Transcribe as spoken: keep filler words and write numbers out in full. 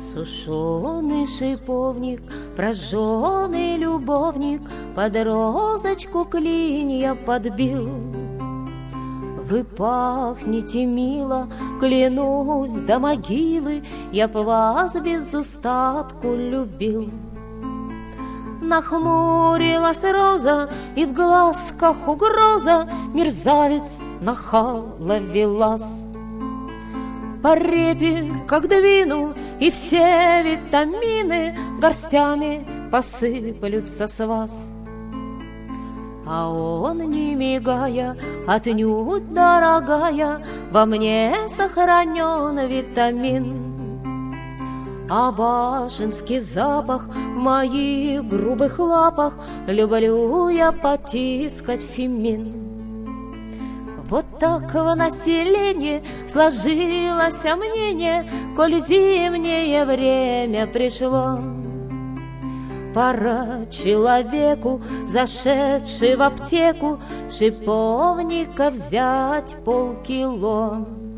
Сушеный шиповник, прожженный любовник под розочку клинья подбил. Вы пахнете мило, клянусь до могилы, я б вас без устатку любил. Нахмурилась роза, и в глазках угроза, мерзавец нахало велась. По репе, как двину, и все витамины горстями посыплются с вас. А он, не мигая, отнюдь, дорогая, во мне сохранен витамин. А башенский запах в моих грубых лапах люблю я потискать фемин. Вот так в населении сложилось мнение, коль зимнее время пришло. Пора человеку, зашедший в аптеку, шиповника взять полкило.